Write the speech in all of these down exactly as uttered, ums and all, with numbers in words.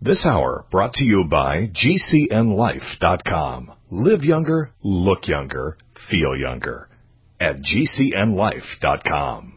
This hour brought to you by G C N life dot com. Live younger, look younger, feel younger at G C N life dot com.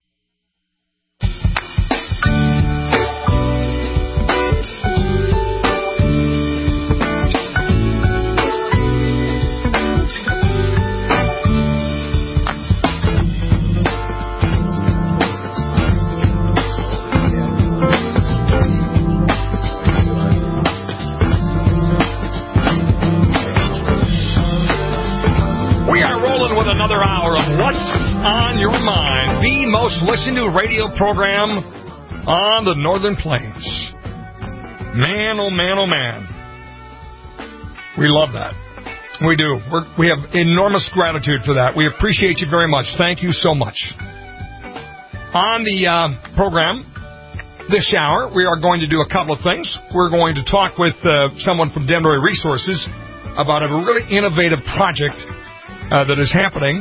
Another hour of What's on Your Mind, the most listened to radio program on the Northern Plains. Man, oh man, oh man. We love that. We do. We're, we have enormous gratitude for that. We appreciate you very much. Thank you so much. On the uh, program this hour, we are going to do a couple of things. We're going to talk with uh, someone from Denbury Resources about a really innovative project Uh, that is happening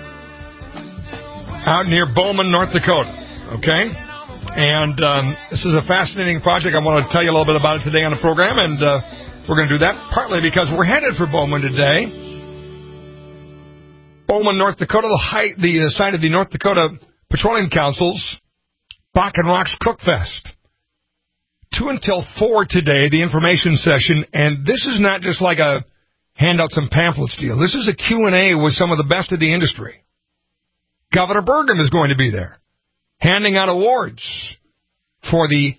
out near Bowman, North Dakota, okay? And um, this is a fascinating project. I want to tell you a little bit about it today on the program, and uh, we're going to do that partly because we're headed for Bowman today. Bowman, North Dakota, the, high, the uh, site of the North Dakota Petroleum Council's Bakken Rocks Cook Fest. Two until four today, the information session, and this is not just like a hand out some pamphlets deal. This is a Q and A with some of the best of the industry. Governor Burgum is going to be there, handing out awards for the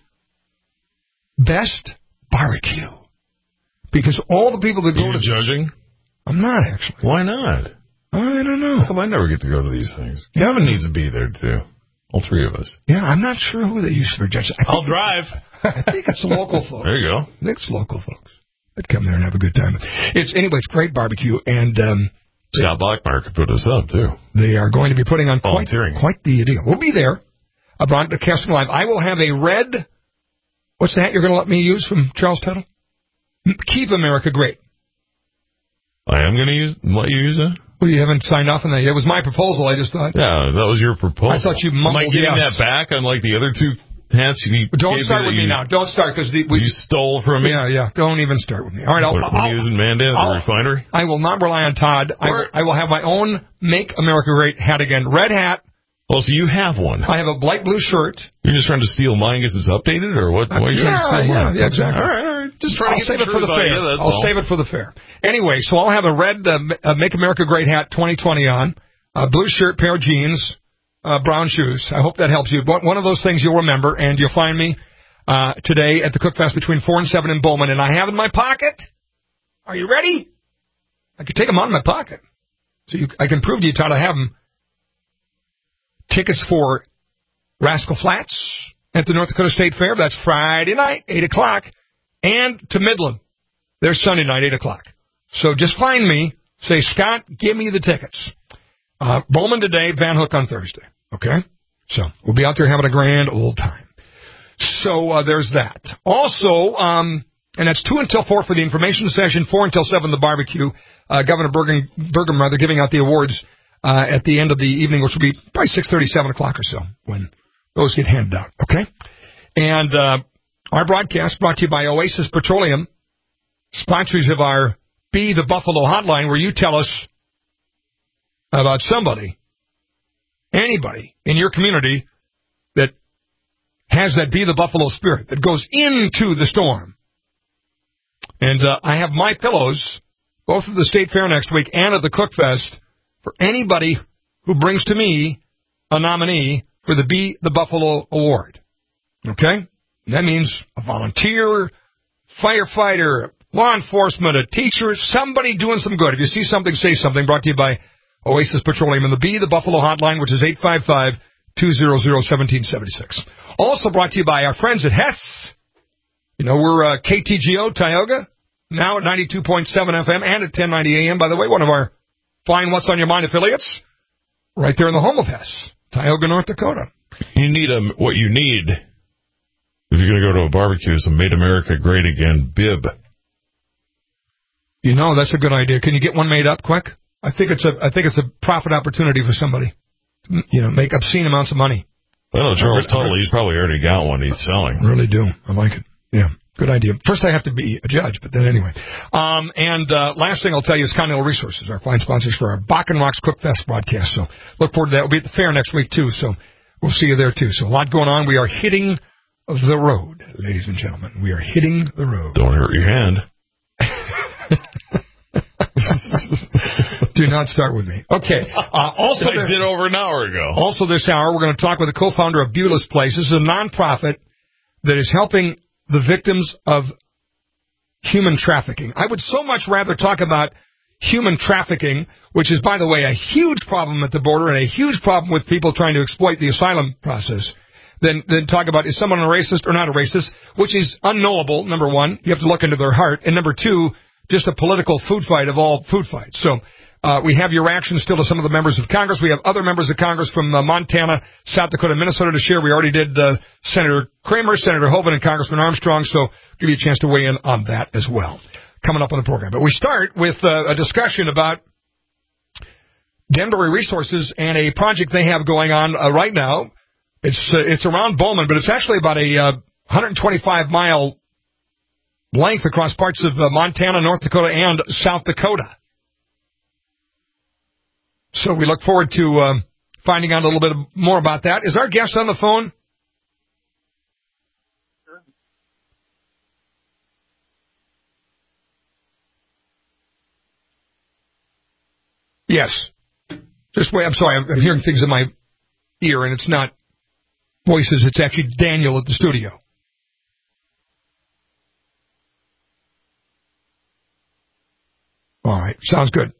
best barbecue. Because all the people that go Are you to judging? I'm not, actually. Why not? I don't know. How come I never get to go to these things? Kevin needs to be there, too. All three of us. Yeah, I'm not sure who they use for judges. I'll drive. I think it's local folks. There you go. I think it's local folks. I'd come there and have a good time. It's anyway, it's great barbecue, and um, Scott Blackmeyer could put us up too. They are going to be putting on quite, Volunteering. quite the deal. We'll be there. Uh, broadcasting live. I will have a red. What's the hat you're going to let me use from Charles Tuttle? Keep America Great. I am going to use let you use it. Well, you haven't signed off on that yet. It was my proposal. I just thought. Yeah, that was your proposal. I thought you mumbled Am I getting yes. that back unlike the other two hats? You But don't start with me you, now. Don't start because we you stole from me. Yeah, yeah. Don't even start with me. All right, I'll, what, what I'll, are you using Mandan at the refinery? I will not rely on Todd. I will, I will have my own Make America Great hat again. Red hat. Oh, so you have one. I have a light blue shirt. You're just trying to steal mine because it's updated, or what? Why are you yeah, trying to steal yeah, mine? Yeah, exactly. All right, all right. Just trying I'll to get save it for the fair. You, that's I'll all. save it for the fair. Anyway, so I'll have a red uh, Make America Great hat twenty twenty on, a blue shirt, pair of jeans, uh, brown shoes. I hope that helps you. One of those things you'll remember, and you'll find me uh, today at the Cook Fest between four and seven in Bowman, and I have in my pocket. Are you ready? I could take them out of my pocket, so you, I can prove to you, Todd, I have them. Tickets for Rascal Flats at the North Dakota State Fair. That's Friday night, eight o'clock. And to Midland. There's Sunday night, eight o'clock. So just find me. Say, Scott, give me the tickets. Uh, Bowman today, Van Hook on Thursday. Okay? So we'll be out there having a grand old time. So uh, there's that. Also, um, and that's two until four for the information session, four until seven the barbecue. Uh, Governor Burgum, Burgum, rather, giving out the awards uh, at the end of the evening, which will be probably six thirty, seven o'clock or so when those get handed out. Okay? And uh, our broadcast brought to you by Oasis Petroleum, sponsors of our Be the Buffalo hotline, where you tell us about somebody, anybody in your community that has that Be the Buffalo spirit that goes into the storm. And uh, I have my pillows, both at the State Fair next week and at the Cook Fest, for anybody who brings to me a nominee for the Be the Buffalo Award. Okay? That means a volunteer, firefighter, law enforcement, a teacher, somebody doing some good. If you see something, say something. Brought to you by Oasis Petroleum and the Be the Buffalo hotline, which is eight five five, two hundred, one seven seven six. Also brought to you by our friends at Hess. You know, we're uh, K T G O, Tioga, now at ninety-two point seven F M and at ten ninety A M. By the way, one of our fine What's on Your Mind affiliates, right there in the home of Hess, Tioga, North Dakota. You need a, what you need, if you're going to go to a barbecue, is a Made America Great Again bib. You know, that's a good idea. Can you get one made up quick? I think it's a I think it's a profit opportunity for somebody. You know, make obscene amounts of money. I know Charles Tuttle, he's probably already got one he's selling. Really do. I like it. Yeah. Good idea. First, I have to be a judge, but then anyway. Um, and uh, last thing I'll tell you is Continental Resources, our fine sponsors for our Bakken Rocks Cook Fest broadcast. So look forward to that. We'll be at the fair next week, too, so we'll see you there, too. So a lot going on. We are hitting the road, ladies and gentlemen. We are hitting the road. Don't hurt your hand. Do not start with me. Okay. Uh, also, I did over an hour ago. Also this hour, we're going to talk with the co-founder of Beulah Place. This is a nonprofit that is helping the victims of human trafficking. I would so much rather talk about human trafficking, which is, by the way, a huge problem at the border and a huge problem with people trying to exploit the asylum process, than, than talk about is someone a racist or not a racist, which is unknowable, number one. You have to look into their heart. And number two, just a political food fight of all food fights. So uh, we have your reactions still to some of the members of Congress. We have other members of Congress from uh, Montana, South Dakota, Minnesota to share. We already did uh, Senator Kramer, Senator Hoeven, and Congressman Armstrong, so give you a chance to weigh in on that as well coming up on the program. But we start with uh, a discussion about Denbury Resources and a project they have going on uh, right now. It's uh, it's around Bowman, but it's actually about a uh, one hundred twenty-five mile length across parts of uh, Montana, North Dakota, and South Dakota. So we look forward to um, finding out a little bit more about that. Is our guest on the phone? Sure. Yes. Just wait. I'm sorry. I'm, I'm hearing things in my ear, and it's not voices. It's actually Daniel at the studio. All right. Sounds good.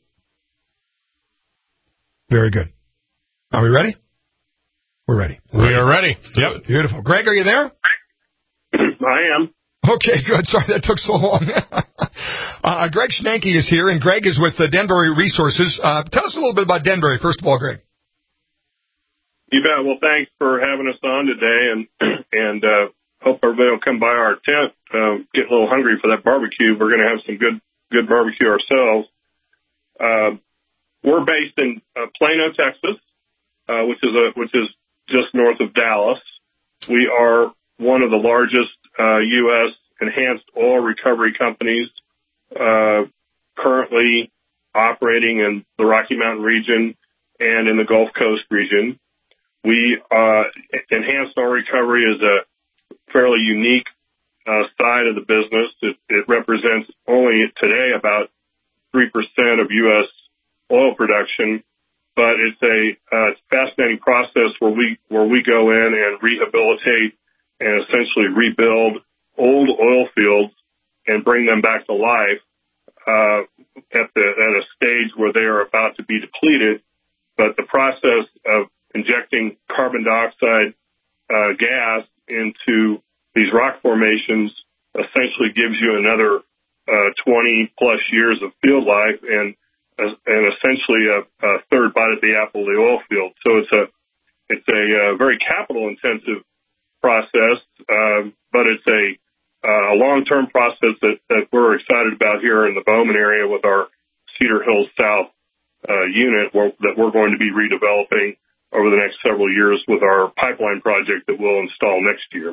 Very good. Are we ready? We're ready. We are ready. Yep. Beautiful. Greg, are you there? I am. Okay, good. Sorry that took so long. uh, Greg Schnanke is here, and Greg is with uh, Denbury Resources. Uh, tell us a little bit about Denbury, first of all, Greg. You bet. Well, thanks for having us on today, and and uh, hope everybody will come by our tent. Uh, get a little hungry for that barbecue. We're going to have some good good barbecue ourselves. Uh, we're based in uh, Plano, Texas, uh, which is a which is just north of Dallas. We are one of the largest uh, U S enhanced oil recovery companies, uh, currently operating in the Rocky Mountain region and in the Gulf Coast region. We uh, enhanced oil recovery is a fairly unique uh, side of the business. It, it represents only today about three percent of U S oil production, but it's a uh, it's a fascinating process where we where we go in and rehabilitate and essentially rebuild old oil fields and bring them back to life uh, at the at a stage where they are about to be depleted. But the process of injecting carbon dioxide uh, gas into these rock formations essentially gives you another uh, twenty plus years of field life and uh, and essentially a, a third bite at the apple of the oil field. So it's a it's a uh, very capital intensive process, um, but it's a uh, a long term process that, that we're excited about here in the Bowman area with our Cedar Hills South uh, unit where, that we're going to be redeveloping over the next several years with our pipeline project that we'll install next year.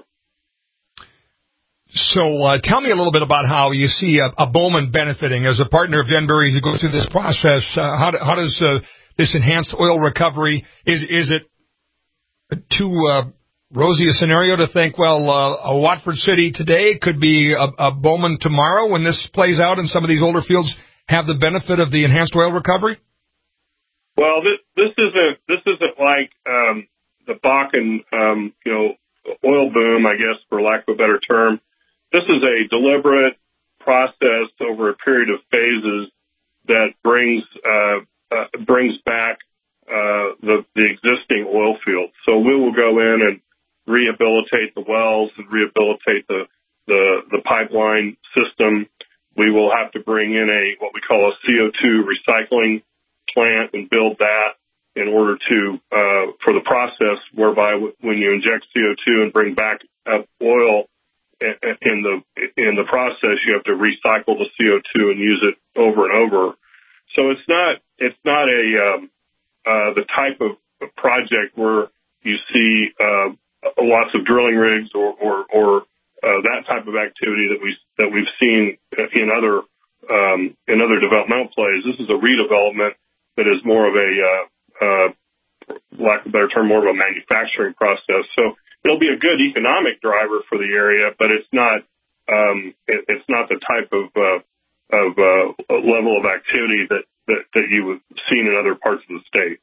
So uh, tell me a little bit about how you see a, a Bowman benefiting as a partner of Denbury as you go through this process. Uh, how, do, how does uh, this enhanced oil recovery, is is it too uh, rosy a scenario to think, well, uh, a Watford City today could be a, a Bowman tomorrow when this plays out and some of these older fields have the benefit of the enhanced oil recovery? Well, this, this isn't this isn't like um, the Bakken, um, you know, oil boom, I guess, for lack of a better term. This is a deliberate process over a period of phases that brings uh, uh, brings back uh, the the existing oil fields. So we will go in and rehabilitate the wells and rehabilitate the the, the pipeline system. We will have to bring in a what we call a C O two recycling plant and build that in order to uh, for the process whereby w- when you inject C O two and bring back up oil in the in the process, you have to recycle the C O two and use it over and over. So it's not it's not a um, uh, the type of project where you see uh, lots of drilling rigs or or, or uh, that type of activity that we that we've seen in other um, in other developmental plays. This is a redevelopment that is more of a uh, uh, lack of a better term, more of a manufacturing process. So it'll be a good economic driver for the area, but it's not um, it, it's not the type of uh, of uh, level of activity that, that that you've seen in other parts of the state.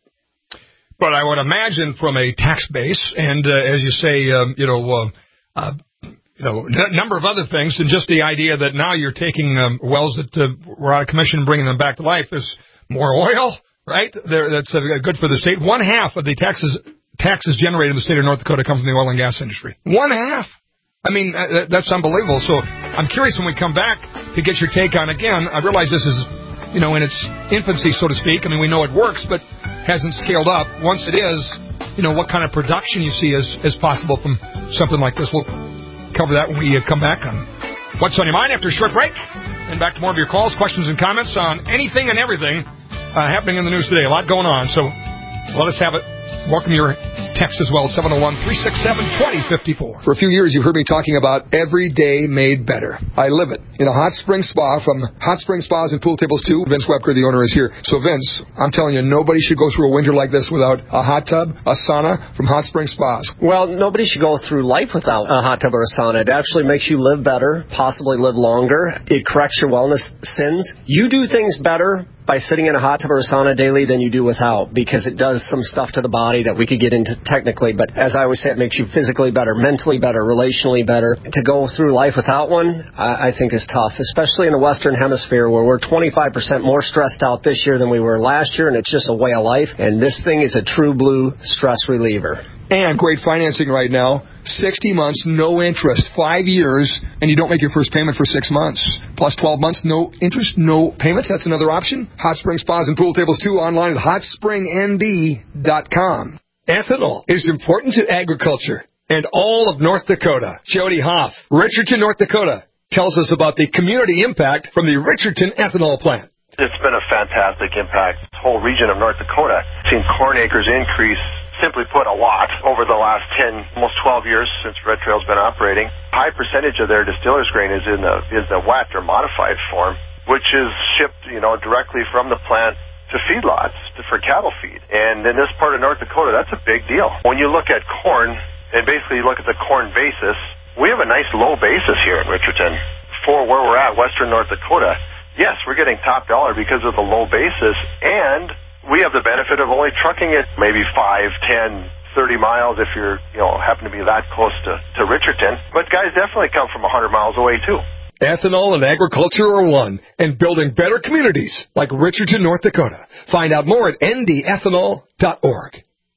But I would imagine from a tax base and, uh, as you say, um, you know, uh, uh, you know, a number of other things, and just the idea that now you're taking um, wells that uh, were out of commission and bringing them back to life. There's more oil, right? There, that's uh, good for the state. One half of the taxes taxes generated in the state of North Dakota come from the oil and gas industry. One half. I mean, uh, that's unbelievable. So I'm curious when we come back to get your take on, again, I realize this is, you know, in its infancy, so to speak. I mean, we know it works, but hasn't scaled up. Once it is, you know, what kind of production you see as, as possible from something like this. We'll cover that when we come back on What's on Your Mind after a short break. And back to more of your calls, questions, and comments on anything and everything uh, happening in the news today. A lot going on, so let us have it. Welcome your text as well, seven oh one, three six seven, two oh five four. For a few years, you've heard me talking about every day made better. I live it. In a hot spring spa from Hot Spring Spas and Pool Tables two, Vince Webker, the owner, is here. So, Vince, I'm telling you, nobody should go through a winter like this without a hot tub, a sauna from Hot Spring Spas. Well, nobody should go through life without a hot tub or a sauna. It actually makes you live better, possibly live longer. It corrects your wellness sins. You do things better by sitting in a hot tub or a sauna daily than you do without, because it does some stuff to the body that we could get into technically, but as I always say, it makes you physically better, mentally better, relationally better. To go through life without one, I, I think is tough, especially in the Western Hemisphere where we're twenty-five percent more stressed out this year than we were last year, and it's just a way of life, and this thing is a true blue stress reliever. And great financing right now. sixty months, no interest. Five years, and you don't make your first payment for six months. Plus twelve months, no interest, no payments. That's another option. Hot Spring Spas and Pool Tables two online at hot spring n d dot com. Ethanol is important to agriculture and all of North Dakota. Jody Hoff, Richardson, North Dakota, tells us about the community impact from the Richardson ethanol plant. It's been a fantastic impact. This whole region of North Dakota, seen corn acres increase, simply put, a lot over the last ten, almost twelve years since Red Trail's been operating. A high percentage of their distiller's grain is in the is the wet or modified form, which is shipped, you know, directly from the plant to feedlots to, for cattle feed. And in this part of North Dakota, that's a big deal. When you look at corn, and basically you look at the corn basis, we have a nice low basis here in Richardson for where we're at, Western North Dakota. Yes, we're getting top dollar because of the low basis, and we have the benefit of only trucking it maybe five, ten, thirty miles if you're, you know, happen to be that close to, to Richardson. But guys definitely come from one hundred miles away, too. Ethanol and agriculture are one, and building better communities like Richardson, North Dakota. Find out more at n d ethanol dot org.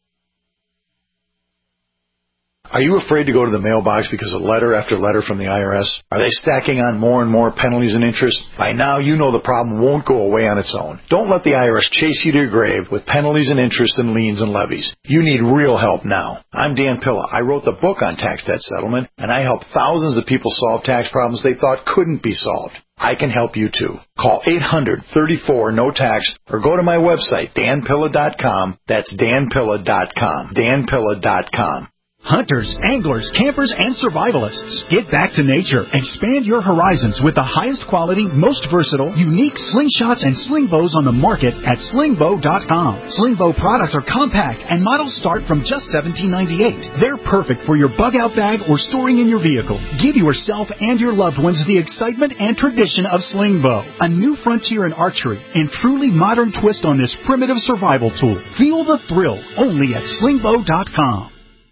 Are you afraid to go to the mailbox because of letter after letter from the I R S? Are they stacking on more and more penalties and interest? By now, you know the problem won't go away on its own. Don't let the I R S chase you to your grave with penalties and interest and liens and levies. You need real help now. I'm Dan Pilla. I wrote the book on tax debt settlement, and I help thousands of people solve tax problems they thought couldn't be solved. I can help you too. Call eight hundred, thirty-four, no tax or go to my website, dan pilla dot com. That's dan pilla dot com. dan pilla dot com. Hunters, anglers, campers, and survivalists. Get back to nature. Expand your horizons with the highest quality, most versatile, unique slingshots and sling bows on the market at sling bow dot com. Sling bow products are compact and models start from just seventeen ninety-eight. They're perfect for your bug-out bag or storing in your vehicle. Give yourself and your loved ones the excitement and tradition of sling bow. A new frontier in archery and truly modern twist on this primitive survival tool. Feel the thrill only at sling bow dot com.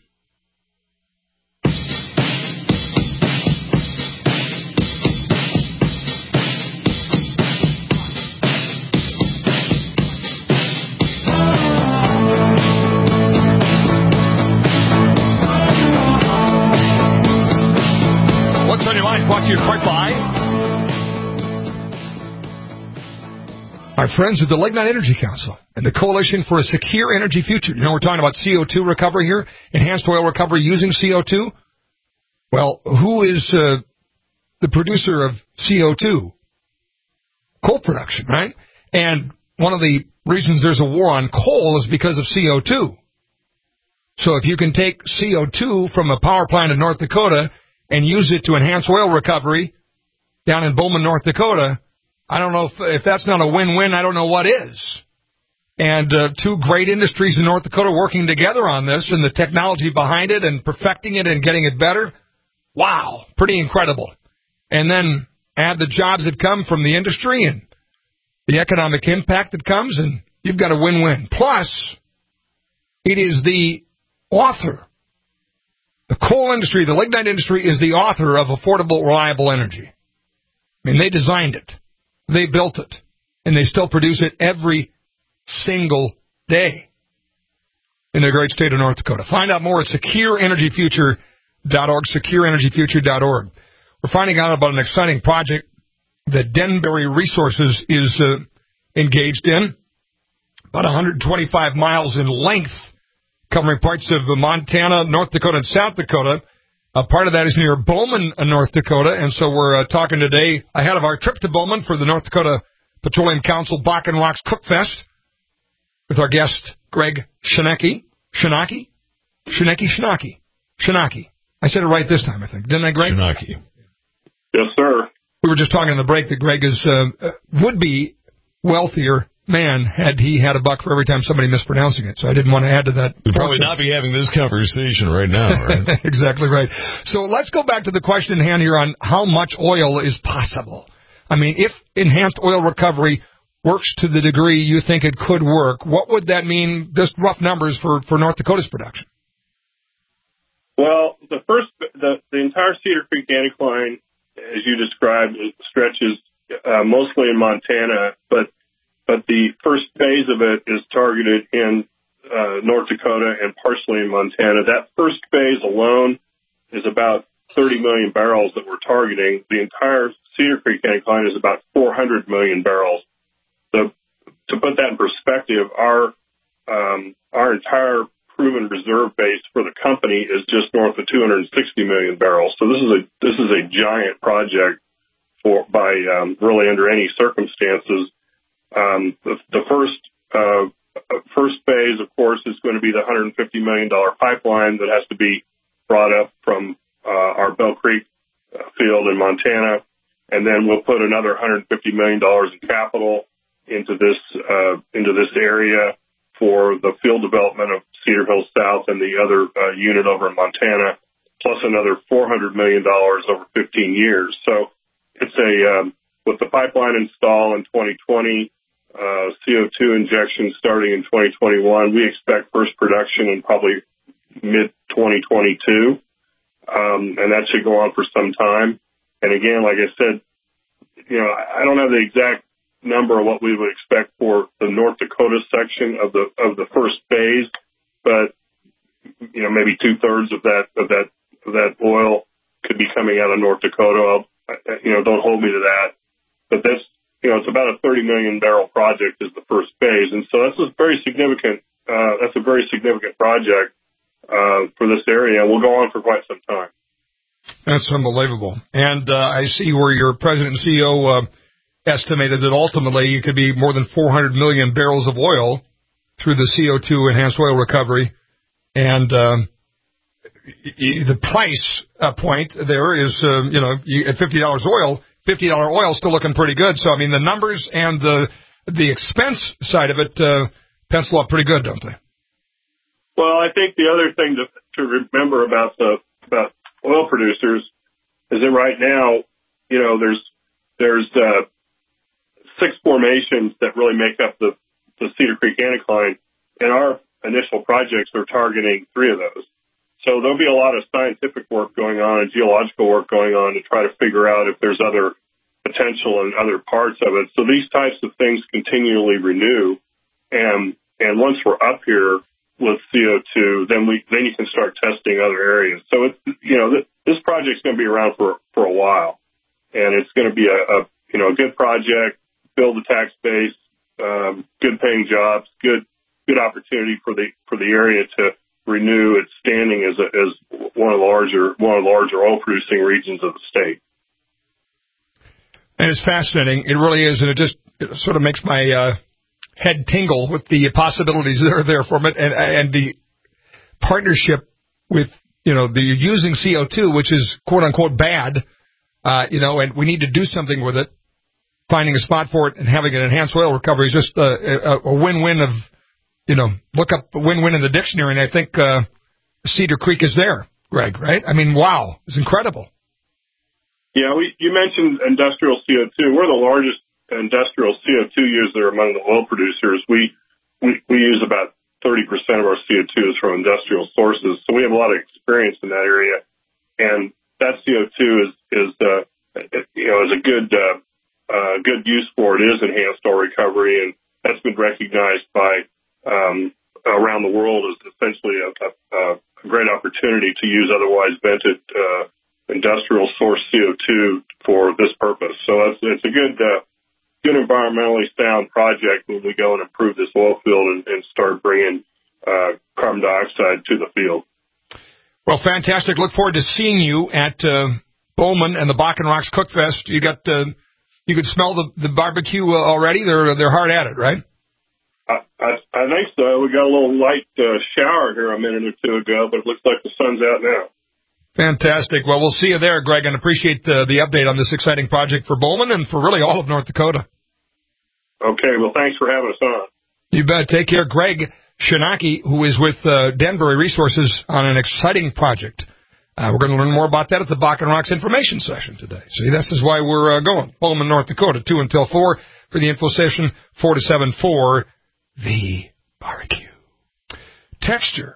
Brought to you quite by our friends at the Lignite Energy Council and the Coalition for a Secure Energy Future. You know, we're talking about C O two recovery here, enhanced oil recovery using C O two. Well, who is uh, the producer of C O two? Coal production, right? And one of the reasons there's a war on coal is because of C O two. So if you can take C O two from a power plant in North Dakota and use it to enhance oil recovery down in Bowman, North Dakota, I don't know if, if that's not a win-win, I don't know what is. And uh, two great industries in North Dakota working together on this and the technology behind it and perfecting it and getting it better. Wow, pretty incredible. And then add the jobs that come from the industry and the economic impact that comes, and you've got a win-win. Plus, it is the author. The coal industry, the lignite industry, is the author of affordable, reliable energy. I mean, they designed it. They built it. And they still produce it every single day in the great state of North Dakota. Find out more at secure energy future dot org, secure energy future dot org. We're finding out about an exciting project that Denbury Resources is uh, engaged in, about one hundred twenty-five miles in length, covering parts of Montana, North Dakota, and South Dakota. A part of that is near Bowman, North Dakota, and so we're uh, talking today ahead of our trip to Bowman for the North Dakota Petroleum Council Bakken Rocks Cookfest with our guest, Greg Shanecki. Shanaki? Shanecki? Shanaki. Shanaki. I said it right this time, I think. Didn't I, Greg? Shanaki. Yes, sir. We were just talking in the break that Greg is uh, would be wealthier man had he had a buck for every time somebody mispronouncing it. So I didn't want to add to that. We'd probably not be having this conversation right now, right? Exactly right. So let's go back to the question in hand here on how much oil is possible. I mean, if enhanced oil recovery works to the degree you think it could work, what would that mean, just rough numbers, for, for North Dakota's production? Well, the first, the, the entire Cedar Creek Anticline, as you described, it stretches uh, mostly in Montana, but but the first phase of it is targeted in uh, North Dakota and partially in Montana. That first phase alone is about thirty million barrels that we're targeting. The entire Cedar Creek Anticline is about four hundred million barrels. So to put that in perspective, our um, our entire proven reserve base for the company is just north of two hundred sixty million barrels. So this is a this is a giant project for by um, really under any circumstances. Um, the, the first uh, first phase, of course, is going to be the one hundred fifty million dollars pipeline that has to be brought up from uh, our Bell Creek uh, field in Montana, and then we'll put another one hundred fifty million dollars in capital into this uh, into this area for the field development of Cedar Hills South and the other uh, unit over in Montana, plus another four hundred million dollars over fifteen years. So it's a um, with the pipeline install in twenty twenty. Uh, C O two injection starting in twenty twenty-one. We expect first production in probably mid twenty twenty-two, um, and that should go on for some time. And again, like I said, you know, I don't have the exact number of what we would expect for the North Dakota section of the of the first phase, but you know, maybe two thirds of that of that of that oil could be coming out of North Dakota. I'll, you know, don't hold me to that, but that's. You know, it's about a thirty million barrel project is the first phase. And so that's a very significant, uh, that's a very significant project, uh, for this area. And we'll go on for quite some time. That's unbelievable. And, uh, I see where your president and C E O, uh, estimated that ultimately it could be more than four hundred million barrels of oil through the C O two enhanced oil recovery. And, um, the price uh, point there is, uh, you know, at fifty dollars oil, fifty dollars oil still looking pretty good. So, I mean, the numbers and the the expense side of it uh, pencil up pretty good, don't they? Well, I think the other thing to, to remember about the about oil producers is that right now, you know, there's there's uh, six formations that really make up the, the Cedar Creek Anticline, and our initial projects are targeting three of those. So there'll be a lot of scientific work going on and geological work going on to try to figure out if there's other potential in other parts of it. So these types of things continually renew. And, and once we're up here with C O two, then we, then you can start testing other areas. So it's, you know, th- this project's going to be around for, for a while, and it's going to be a, a, you know, a good project, build a tax base, um, good paying jobs, good, good opportunity for the, for the area to renew its standing as a, as one of the larger one of the larger oil producing regions of the state. And it's fascinating. It really is, and it just it sort of makes my uh, head tingle with the possibilities that are there from it, and and the partnership with you know, you're using C O two, which is quote-unquote bad, uh, you know, and we need to do something with it. Finding a spot for it and having an enhanced oil recovery is just uh, a, a win-win of, you know, look up win-win in the dictionary, and I think uh, Cedar Creek is there, Greg, right? I mean, wow, it's incredible. Yeah, we, you mentioned industrial C O two. We're the largest industrial C O two user among the oil producers. We we, we use about thirty percent of our C O two is from industrial sources, so we have a lot of experience in that area. And that C O two is, is uh, you know, is a good uh, uh, good use for it is enhanced oil recovery, and that's been recognized by um, around the world as essentially a, a, a great opportunity to use otherwise vented uh, industrial source C O two for this purpose. So it's, it's a good, uh, good environmentally sound project when we go and improve this oil field and, and start bringing uh, carbon dioxide to the field. Well, fantastic. Look forward to seeing you at uh, Bowman and the Bakken Rocks Cookfest. You got, uh, you could smell the, the barbecue uh, already. They're they're hard at it, right? I, I, I think so. We got a little light uh, shower here a minute or two ago, but it looks like the sun's out now. Fantastic. Well, we'll see you there, Greg, and appreciate uh, the update on this exciting project for Bowman and for really all of North Dakota. Okay. Well, thanks for having us on. You bet. Take care. Greg Shinaki, who is with uh, Danbury Resources on an exciting project. Uh, we're going to learn more about that at the Bakken Rocks information session today. See, this is why we're uh, going. Bowman, North Dakota, two until four for the info session, four to seven for the barbecue. Texture.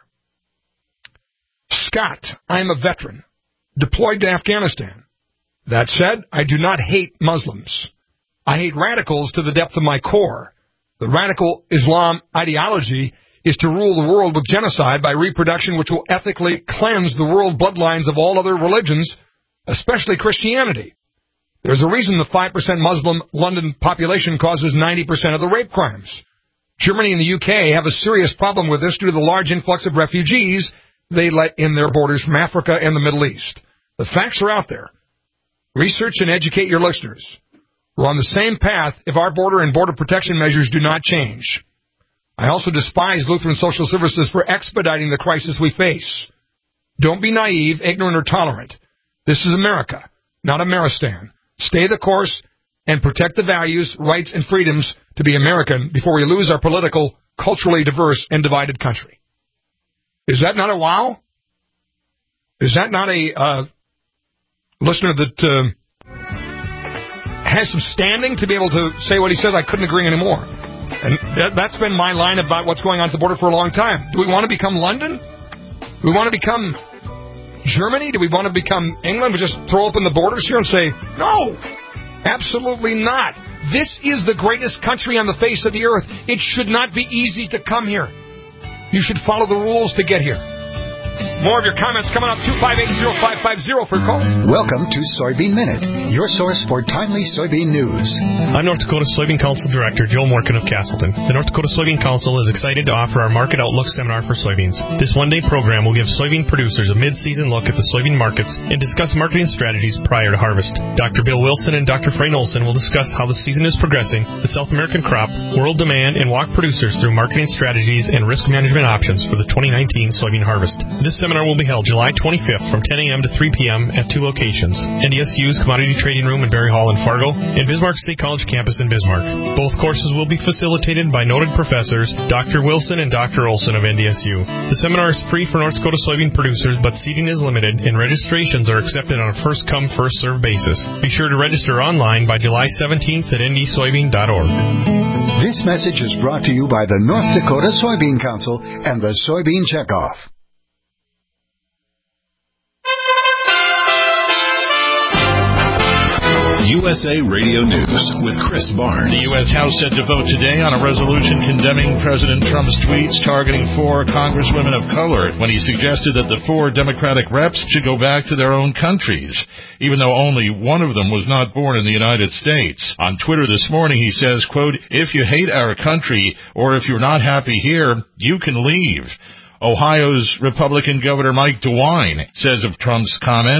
Scott, I'm a veteran, deployed to Afghanistan. That said, I do not hate Muslims. I hate radicals to the depth of my core. The radical Islam ideology is to rule the world with genocide by reproduction, which will ethically cleanse the world bloodlines of all other religions, especially Christianity. There's a reason the five percent Muslim London population causes ninety percent of the rape crimes. Germany and the U K have a serious problem with this due to the large influx of refugees they let in their borders from Africa and the Middle East. The facts are out there. Research and educate your listeners. We're on the same path if our border and border protection measures do not change. I also despise Lutheran Social Services for expediting the crisis we face. Don't be naive, ignorant, or tolerant. This is America, not Ameristan. Stay the course and protect the values, rights, and freedoms to be American before we lose our political, culturally diverse, and divided country. Is that not a wow? Is that not a uh, listener that uh, has some standing to be able to say what he says? I couldn't agree anymore. And that, that's been my line about what's going on at the border for a long time. Do we want to become London? Do we want to become Germany? Do we want to become England? We just throw open the borders here and say, no, absolutely not. This is the greatest country on the face of the earth. It should not be easy to come here. You should follow the rules to get here. More of your comments coming up, two five eight, zero five five zero for a call. Welcome to Soybean Minute, your source for timely soybean news. I'm North Dakota Soybean Council Director Joe Morkin of Castleton. The North Dakota Soybean Council is excited to offer our Market Outlook Seminar for soybeans. This one-day program will give soybean producers a mid-season look at the soybean markets and discuss marketing strategies prior to harvest. Doctor Bill Wilson and Doctor Frayne Olson will discuss how the season is progressing, the South American crop, world demand, and walk producers through marketing strategies and risk management options for the twenty nineteen soybean harvest. This seminar will be held July twenty-fifth from ten a.m. to three p.m. at two locations, N D S U's Commodity Trading Room in Berry Hall in Fargo and Bismarck State College campus in Bismarck. Both courses will be facilitated by noted professors Doctor Wilson and Doctor Olson of N D S U. The seminar is free for North Dakota soybean producers, but seating is limited and registrations are accepted on a first-come, first-served basis. Be sure to register online by July seventeenth at n d soybean dot org. This message is brought to you by the North Dakota Soybean Council and the Soybean Checkoff. U S A Radio News with Chris Barnes. The U S House set to vote today on a resolution condemning President Trump's tweets targeting four congresswomen of color when he suggested that the four Democratic reps should go back to their own countries, even though only one of them was not born in the United States. On Twitter this morning, he says, quote, "If you hate our country or if you're not happy here, you can leave." Ohio's Republican Governor Mike DeWine says of Trump's comments,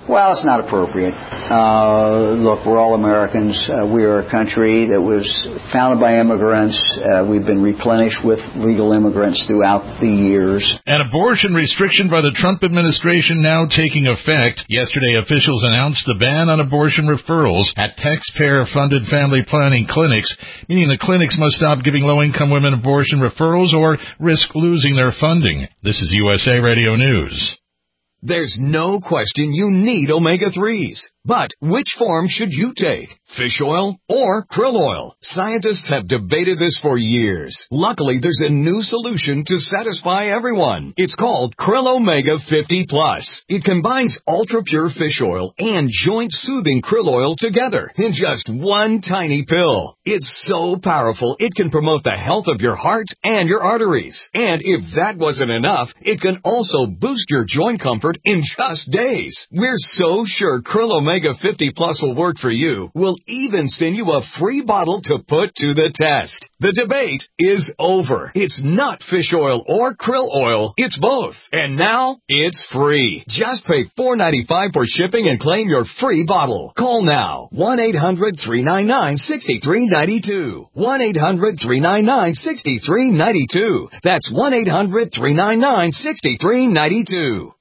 Well, it's not appropriate. Uh, look, we're all Americans. Uh, we are a country that was founded by immigrants. Uh, we've been replenished with legal immigrants throughout the years. An abortion restriction by the Trump administration now taking effect. Yesterday, officials announced the ban on abortion referrals at taxpayer-funded family planning clinics, meaning the clinics must stop giving low-income women abortion referrals or risk losing their funding. This is U S A Radio News. There's no question you need omega threes. But which form should you take? Fish oil or krill oil? Scientists have debated this for years. Luckily, there's a new solution to satisfy everyone. It's called Krill Omega fifty plus. It combines ultra-pure fish oil and joint-soothing krill oil together in just one tiny pill. It's so powerful, it can promote the health of your heart and your arteries. And if that wasn't enough, it can also boost your joint comfort in just days. We're so sure Krill Omega fifty plus will work for you. We'll even send you a free bottle to put to the test. The debate is over. It's not fish oil or krill oil. It's both. And now it's free. Just pay four dollars and ninety-five cents for shipping and claim your free bottle. Call now. one eight hundred three nine nine six three nine two. one eight hundred three nine nine six three nine two. That's one eight hundred three nine nine six three nine two.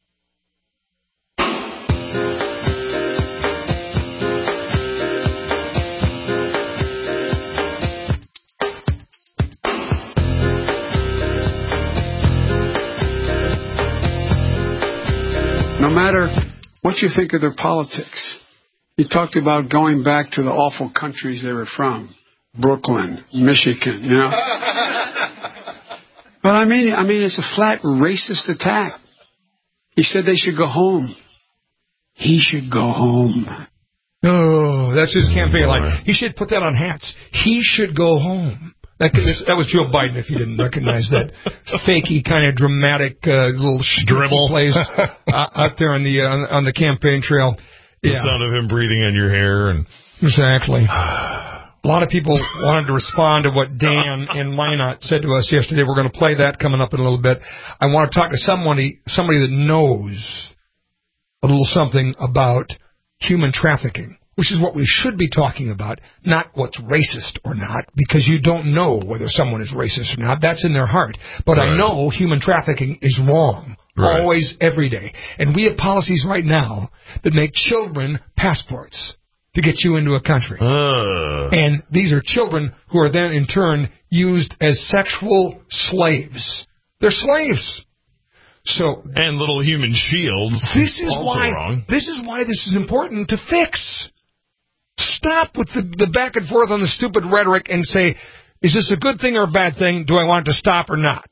No matter what you think of their politics, you talked about going back to the awful countries they were from, Brooklyn, Michigan, you know. But I mean, I mean, it's a flat racist attack. He said they should go home. He should go home. Oh, that's his campaign line. He should put that on hats. He should go home. That, that was Joe Biden, if you didn't recognize that fakey kind of dramatic uh, little dribble plays uh, out there on the uh, on the campaign trail. The Yeah. sound of him breathing on your hair and Exactly. A lot of people wanted to respond to what Dan and Minot said to us yesterday. We're going to play that coming up in a little bit. I want to talk to somebody somebody that knows a little something about human trafficking, which is what we should be talking about, not what's racist or not, because you don't know whether someone is racist or not. That's in their heart. But right. I know human trafficking is wrong, right. always, every day. And we have policies right now that make children passports to get you into a country. Uh. And these are children who are then, in turn, used as sexual slaves. They're slaves. So and little human shields. This is also why. Wrong. This is why this is important to fix. Stop with the, the back and forth on the stupid rhetoric and say, is this a good thing or a bad thing? Do I want it to stop or not?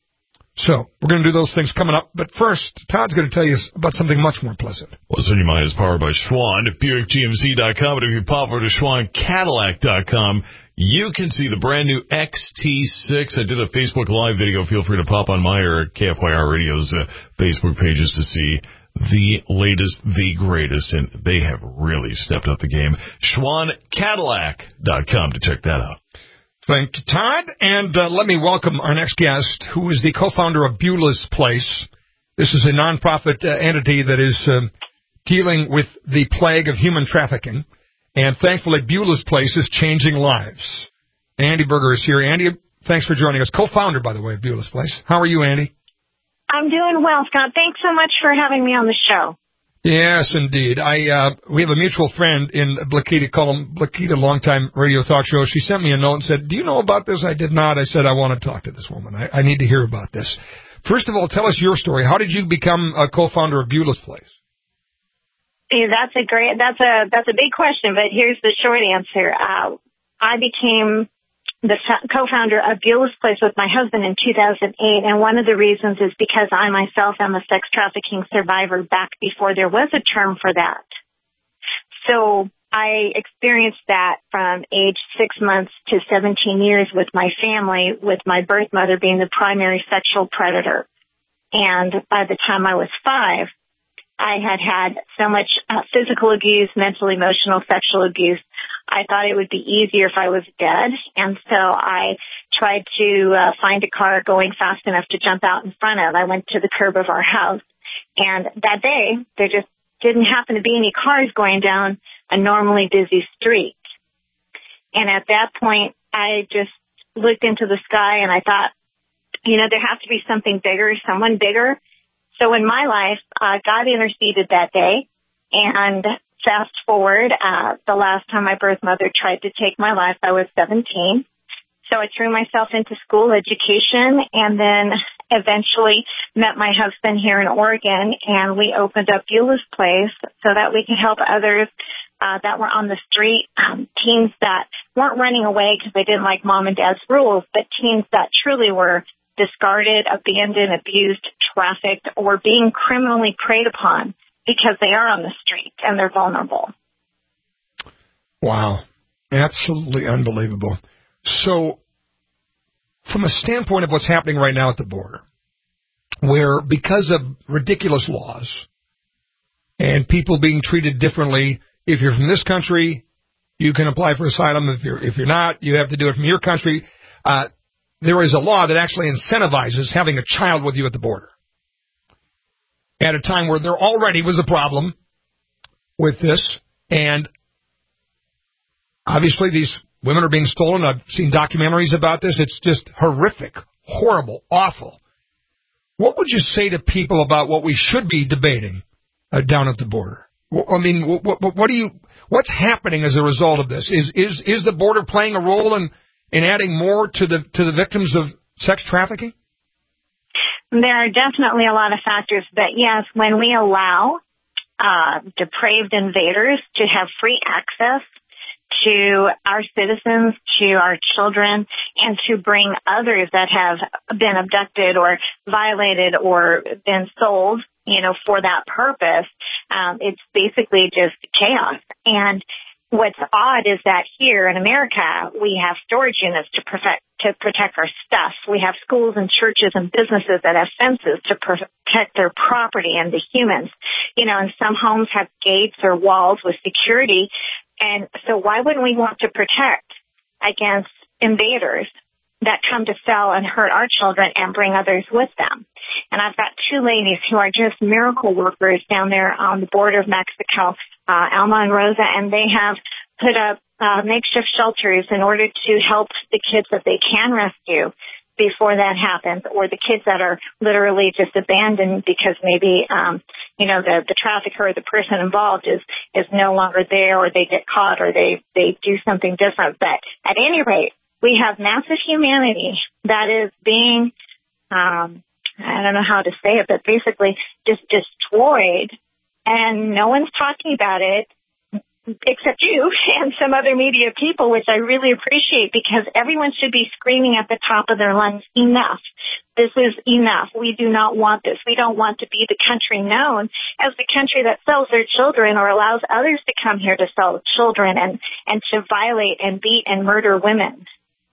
So, we're going to do those things coming up. But first, Todd's going to tell you about something much more pleasant. What's on your mind is powered by Schwann at Buick G M C dot com. But if you pop over to Schwann Cadillac dot com, you can see the brand new X T six. I did a Facebook Live video. Feel free to pop on my or K F Y R Radio's uh, Facebook pages to see the latest, the greatest, and they have really stepped up the game. Schwann Cadillac dot com to check that out. Thank you, Todd. And uh, let me welcome our next guest, who is the co-founder of Beulah's Place. This is a nonprofit uh, entity that is uh, dealing with the plague of human trafficking. And thankfully, Beulah's Place is changing lives. Andy Berger is here. Andy, thanks for joining us. Co-founder, by the way, of Beulah's Place. How are you, Andy? I'm doing well, Scott. Thanks so much for having me on the show. Yes, indeed. I uh, we have a mutual friend in Blakita, call him Blakita, longtime radio talk show. She sent me a note and said, do you know about this? I did not. I said, I want to talk to this woman. I, I need to hear about this. First of all, tell us your story. How did you become a co-founder of Beulah's Place? Yeah, that's a great, that's a, that's a big question, but here's the short answer. Uh, I became the co-founder of Beulah's Place with my husband in two thousand eight, and one of the reasons is because I myself am a sex trafficking survivor back before there was a term for that. So I experienced that from age six months to seventeen years with my family, with my birth mother being the primary sexual predator. And by the time I was five, I had had so much uh, physical abuse, mental, emotional, sexual abuse. I thought it would be easier if I was dead. And so I tried to uh, find a car going fast enough to jump out in front of. I went to the curb of our house. And that day, there just didn't happen to be any cars going down a normally busy street. And at that point, I just looked into the sky and I thought, you know, there has to be something bigger, someone bigger. So in my life, uh, God interceded that day. And fast forward, uh, the last time my birth mother tried to take my life, I was seventeen. So I threw myself into school education and then eventually met my husband here in Oregon, and we opened up Beulah's Place so that we could help others uh, that were on the street, um, teens that weren't running away because they didn't like mom and dad's rules, but teens that truly were discarded, abandoned, abused, trafficked, or being criminally preyed upon because they are on the street and they're vulnerable. Wow. Absolutely unbelievable. So, from a standpoint of what's happening right now at the border, where because of ridiculous laws and people being treated differently, if you're from this country, you can apply for asylum. If you're if you're not, you have to do it from your country. Uh, there is a law that actually incentivizes having a child with you at the border. At a time where there already was a problem with this, and obviously these women are being stolen. I've seen documentaries about this. It's just horrific, horrible, awful. What would you say to people about what we should be debating uh, down at the border? I mean, what, what, what do you? What's happening as a result of this? Is is is the border playing a role in, in adding more to the to the victims of sex trafficking? There are definitely a lot of factors, but yes, when we allow uh, depraved invaders to have free access to our citizens, to our children, and to bring others that have been abducted or violated or been sold, you know, for that purpose, um, it's basically just chaos. And what's odd is that here in America, we have storage units to protect to protect our stuff. We have schools and churches and businesses that have fences to protect their property and the humans. You know, and some homes have gates or walls with security. And so why wouldn't we want to protect against invaders that come to sell and hurt our children and bring others with them? And I've got two ladies who are just miracle workers down there on the border of Mexico, uh, Alma and Rosa, and they have put up uh, makeshift shelters in order to help the kids that they can rescue before that happens, or the kids that are literally just abandoned because maybe, um, you know, the, the trafficker or the person involved is, is no longer there, or they get caught, or they, they do something different. But at any rate, we have massive humanity that is being, um, I don't know how to say it, but basically just destroyed, and no one's talking about it except you and some other media people, which I really appreciate, because everyone should be screaming at the top of their lungs, enough. This is enough. We do not want this. We don't want to be the country known as the country that sells their children or allows others to come here to sell children and, and to violate and beat and murder women.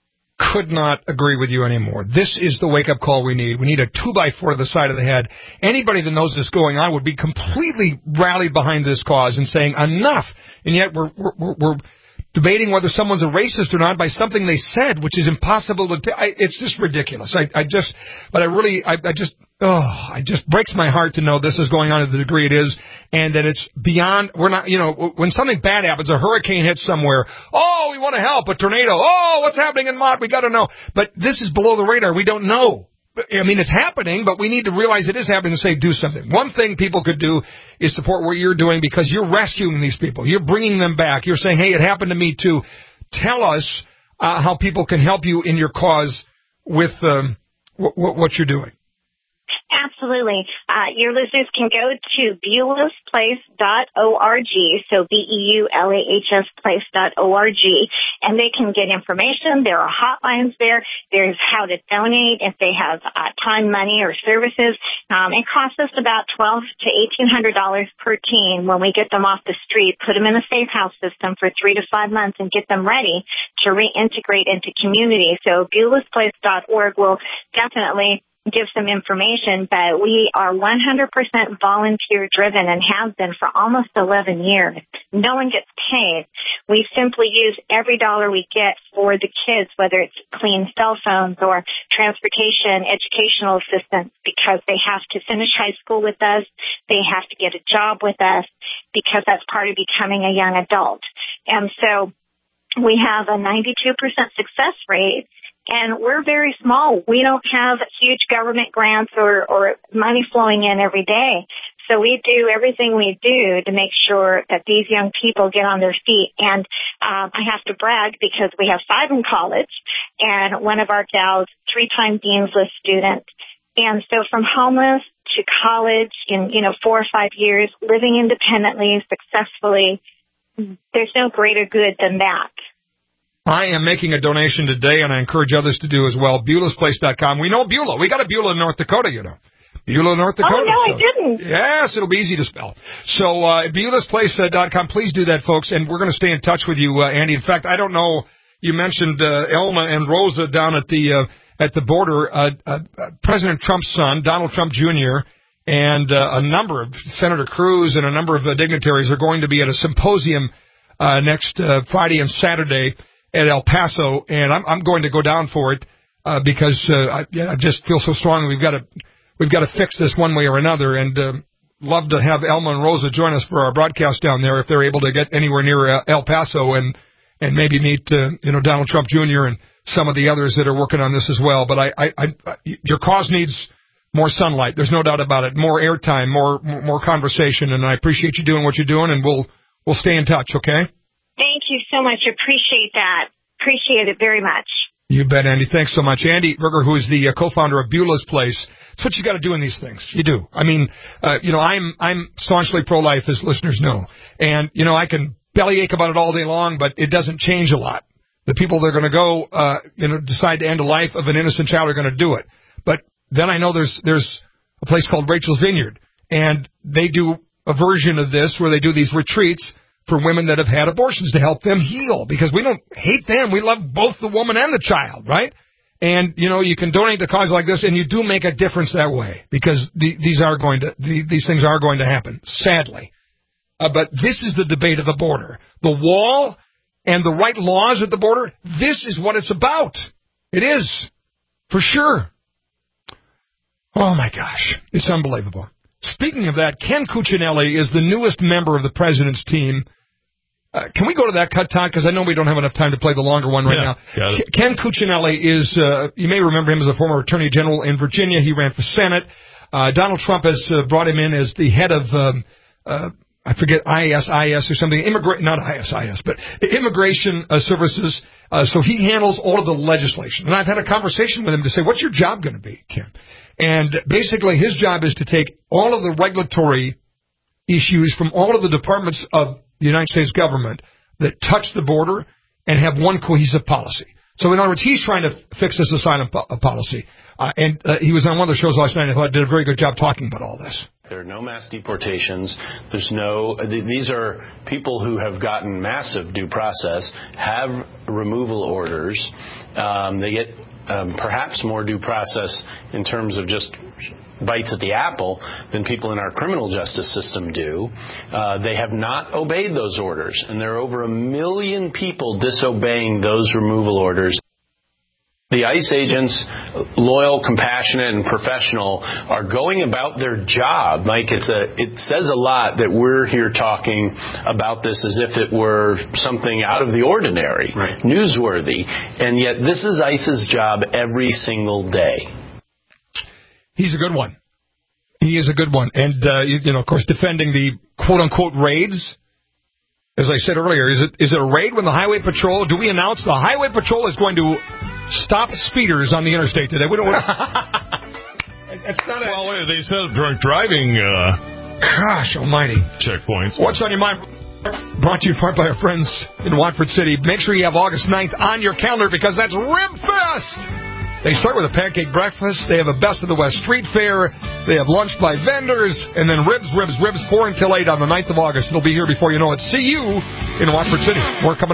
Could not agree with you anymore. This is the wake-up call we need. We need a two-by-four to the side of the head. Anybody that knows this going on would be completely rallied behind this cause and saying, enough. And yet we're, we're, we're debating whether someone's a racist or not by something they said, which is impossible to... T- I, it's just ridiculous. I, I just... But I really... I, I just... Oh, it just breaks my heart to know this is going on to the degree it is, and that it's beyond, we're not, you know, when something bad happens, a hurricane hits somewhere, oh, we want to help, a tornado, oh, what's happening in Mott, we got to know. But this is below the radar, we don't know. I mean, it's happening, but we need to realize it is happening and say, do something. One thing people could do is support what you're doing, because you're rescuing these people. You're bringing them back. You're saying, hey, it happened to me too. Tell us uh, how people can help you in your cause with um, w- w- what you're doing. Absolutely. Uh, your listeners can go to beulahs place dot org, so B E U L A H S place dot org, and they can get information. There are hotlines there. There's how to donate if they have uh, time, money, or services. Um, it costs us about twelve to eighteen hundred dollars per teen when we get them off the street, put them in a safe house system for three to five months, and get them ready to reintegrate into community. So beulahs place dot org will definitely give some information, but we are one hundred percent volunteer driven and have been for almost eleven years. No one gets paid. We simply use every dollar we get for the kids, whether it's clean cell phones or transportation, educational assistance, because they have to finish high school with us. They have to get a job with us. because that's part of becoming a young adult. And so we have a ninety-two percent success rate, and we're very small. We don't have huge government grants or, or money flowing in every day. So we do everything we do to make sure that these young people get on their feet. And um, I have to brag because we have five in college, and one of our gals, three-time Dean's List student. And so from homeless to college in, you know, four or five years, living independently, successfully, there's no greater good than that. I am making a donation today, and I encourage others to do as well. Beulah's Place dot com. We know Beulah. We got a Beulah in North Dakota, you know. Beulah, North Dakota. Oh, no, so. I didn't. Yes, it'll be easy to spell. So, uh, Beulah's Place dot com. Please do that, folks, and we're going to stay in touch with you, uh, Andy. In fact, I don't know, you mentioned uh, Elma and Rosa down at the uh, at the border. Uh, uh, President Trump's son, Donald Trump Junior, and uh, a number of Senator Cruz and a number of uh, dignitaries are going to be at a symposium uh, next uh, Friday and Saturday at El Paso, and I'm, I'm going to go down for it uh, because uh, I, yeah, I just feel so strongly we've got to we've got to fix this one way or another, and uh, love to have Elma and Rosa join us for our broadcast down there if they're able to get anywhere near El Paso and and maybe meet uh, you know Donald Trump Junior and some of the others that are working on this as well. But I, I, I your cause needs more sunlight. There's no doubt about it. More airtime, more more conversation, and I appreciate you doing what you're doing, and we'll we'll stay in touch. Okay. Thank you so much. Appreciate that. Appreciate it very much. You bet, Andy. Thanks so much. Andy Berger, who is the uh, co-founder of Beulah's Place. That's what you got to do in these things. You do. I mean, uh, you know, I'm I'm staunchly pro-life, as listeners know. And, you know, I can bellyache about it all day long, but it doesn't change a lot. The people that are going to go, uh, you know, decide to end the life of an innocent child are going to do it. But then I know there's there's a place called Rachel's Vineyard, and they do a version of this where they do these retreats for women that have had abortions to help them heal, because we don't hate them. We love both the woman and the child, right? And, you know, you can donate to a cause like this, and you do make a difference that way, because the, these are going to, the, these things are going to happen, sadly. Uh, but this is the debate of the border. The wall and the right laws at the border, this is what it's about. It is, for sure. Oh, my gosh. It's unbelievable. Speaking of that, Ken Cuccinelli is the newest member of the president's team. Uh, can we go to that cut, Todd? Because I know we don't have enough time to play the longer one right yeah, now. Ken Cuccinelli is, uh, you may remember him as a former attorney general in Virginia. He ran for Senate. Uh, Donald Trump has uh, brought him in as the head of, um, uh, I forget, I S I S or something. Immigra- not I S I S, but Immigration uh, Services. Uh, so he handles all of the legislation. And I've had a conversation with him to say, what's your job going to be, Ken? And basically his job is to take all of the regulatory issues from all of the departments of the United States government that touch the border and have one cohesive policy. So in other words, he's trying to fix this asylum po- policy. Uh, and uh, he was on one of the shows last night and I thought did a very good job talking about all this. There are no mass deportations. There's no, th- these are people who have gotten massive due process, have removal orders. Um, they get um, perhaps more due process in terms of just bites at the apple than people in our criminal justice system do. Uh, they have not obeyed those orders, and there are over a million people disobeying those removal orders. The ICE agents, loyal, compassionate, and professional, are going about their job. Mike, it's a, it says a lot that we're here talking about this as if it were something out of the ordinary, right, newsworthy, and yet this is ICE's job every single day. He's a good one. He is a good one. And, uh, you, you know, of course, defending the quote-unquote raids. As I said earlier, is it is it a raid when the Highway Patrol, do we announce the Highway Patrol is going to stop speeders on the interstate today? We don't want to... It's not a... Well, wait, they said drunk driving... Uh, Gosh almighty. Checkpoints. What's on your mind? Brought to you in part by our friends in Watford City. Make sure you have August ninth on your calendar because that's Rib Fest! They start with a pancake breakfast. They have a Best of the West street fair. They have lunch by vendors. And then ribs, ribs, ribs, four until eight on the ninth of August. It'll be here before you know it. See you in Watford City. More coming up.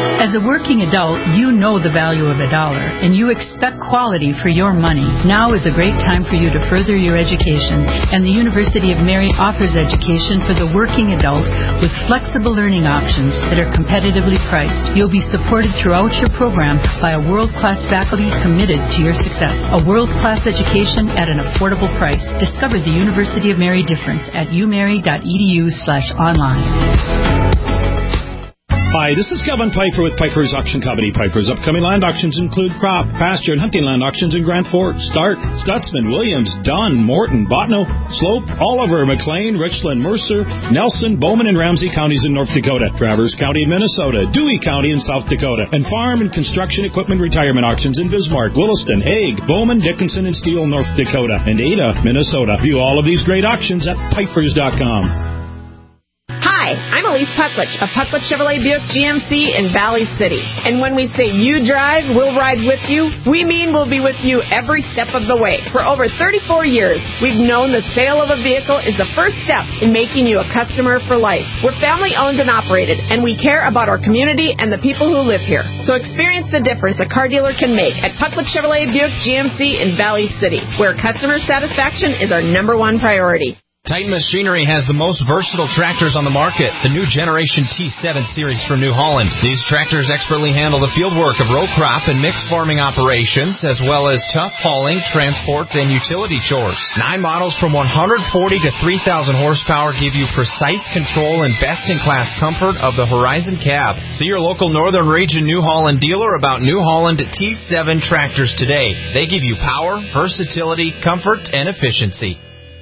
As a working adult, you know the value of a dollar, and you expect quality for your money. Now is a great time for you to further your education, and the University of Mary offers education for the working adult with flexible learning options that are competitively priced. You'll be supported throughout your program by a world-class faculty committed to your success. A world-class education at an affordable price. Discover the University of Mary difference at umary.edu slash online. Hi, this is Kevin Piper with Piper's Auction Company. Piper's upcoming land auctions include crop, pasture, and hunting land auctions in Grand Forks, Stark, Stutzman, Williams, Dunn, Morton, Bottineau, Slope, Oliver, McLean, Richland, Mercer, Nelson, Bowman, and Ramsey counties in North Dakota, Traverse County in Minnesota, Dewey County in South Dakota, and farm and construction equipment retirement auctions in Bismarck, Williston, Hague, Bowman, Dickinson, and Steele, North Dakota, and Ada, Minnesota. View all of these great auctions at pipers dot com. Hi, I'm Elise Pucklich of Pucklich Chevrolet Buick G M C in Valley City. And when we say you drive, we'll ride with you, we mean we'll be with you every step of the way. For over thirty-four years, we've known the sale of a vehicle is the first step in making you a customer for life. We're family owned and operated, and we care about our community and the people who live here. So experience the difference a car dealer can make at Pucklich Chevrolet Buick G M C in Valley City, where customer satisfaction is our number one priority. Titan Machinery has the most versatile tractors on the market, the new Generation T seven series from New Holland. These tractors expertly handle the field work of row crop and mixed farming operations, as well as tough hauling, transport, and utility chores. Nine models from one hundred forty to three thousand horsepower give you precise control and best-in-class comfort of the Horizon cab. See your local Northern Region New Holland dealer about New Holland T seven tractors today. They give you power, versatility, comfort, and efficiency.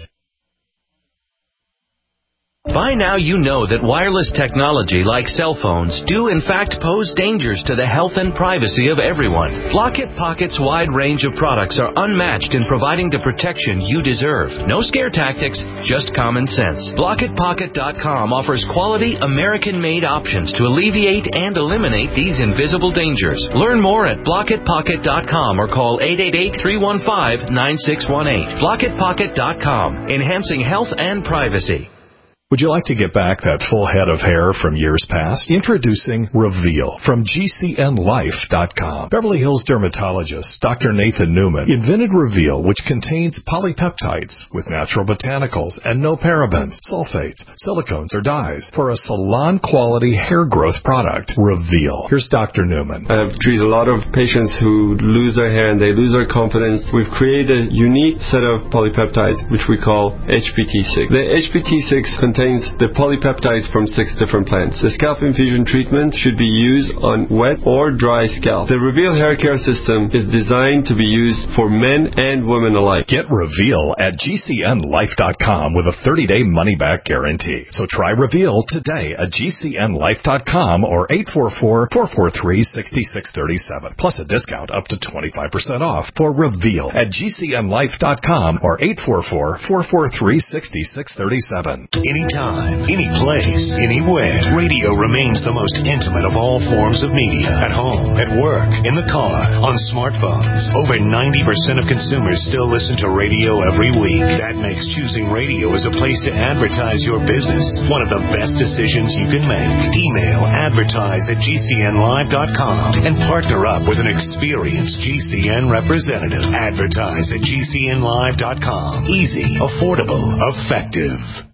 By now you know that wireless technology like cell phones do in fact pose dangers to the health and privacy of everyone. Blockit Pocket's wide range of products are unmatched in providing the protection you deserve. No scare tactics, just common sense. Blockit Pocket dot com offers quality American-made options to alleviate and eliminate these invisible dangers. Learn more at Blockit Pocket dot com or call eight eight eight, three one five, nine six one eight. Blockit Pocket dot com, enhancing health and privacy. Would you like to get back that full head of hair from years past? Introducing Reveal from G C N life dot com. Beverly Hills dermatologist Doctor Nathan Newman invented Reveal, which contains polypeptides with natural botanicals and no parabens, sulfates, silicones, or dyes for a salon-quality hair growth product. Reveal. Here's Doctor Newman. I've treated a lot of patients who lose their hair and they lose their confidence. We've created a unique set of polypeptides, which we call H P T six. The H P T six contains contains the polypeptides from six different plants. The scalp infusion treatment should be used on wet or dry scalp. The Reveal hair care system is designed to be used for men and women alike. Get Reveal at G C N life dot com with a thirty-day money-back guarantee. So try Reveal today at G C N life dot com or eight four four, four four three, six six three seven. Plus a discount up to twenty-five percent off for Reveal at G C N life dot com or eight four four, four four three, six six three seven. Anytime, any place, anywhere, radio remains the most intimate of all forms of media. At home, at work, in the car, on smartphones. Over ninety percent of consumers still listen to radio every week. That makes choosing radio as a place to advertise your business one of the best decisions you can make. Email advertise at G C N live dot com and partner up with an experienced G C N representative. Advertise at G C N live dot com. Easy, affordable, effective.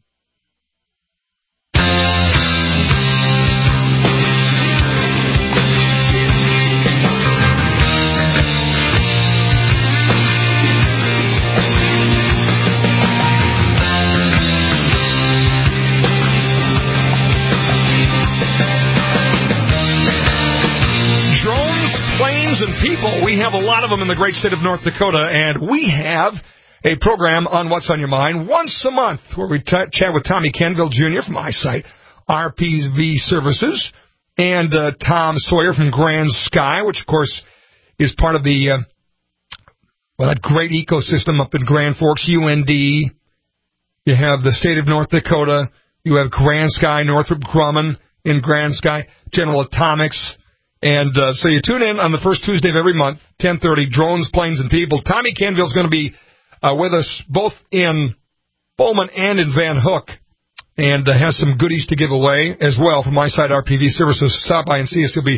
And people, we have a lot of them in the great state of North Dakota, and we have a program on What's on Your Mind once a month where we t- chat with Tommy Canville Junior from Eyesight R P V Services and uh, Tom Sawyer from Grand Sky, which, of course, is part of the uh, well, that great ecosystem up in Grand Forks, U N D. You have the state of North Dakota. You have Grand Sky, Northrop Grumman in Grand Sky, General Atomics. And uh, so you tune in on the first Tuesday of every month, ten thirty, Drones, Planes, and People. Tommy Canville's going to be uh, with us both in Bowman and in Van Hook, and uh, has some goodies to give away as well from Eyesight R P V Services. Stop by and see us. He'll be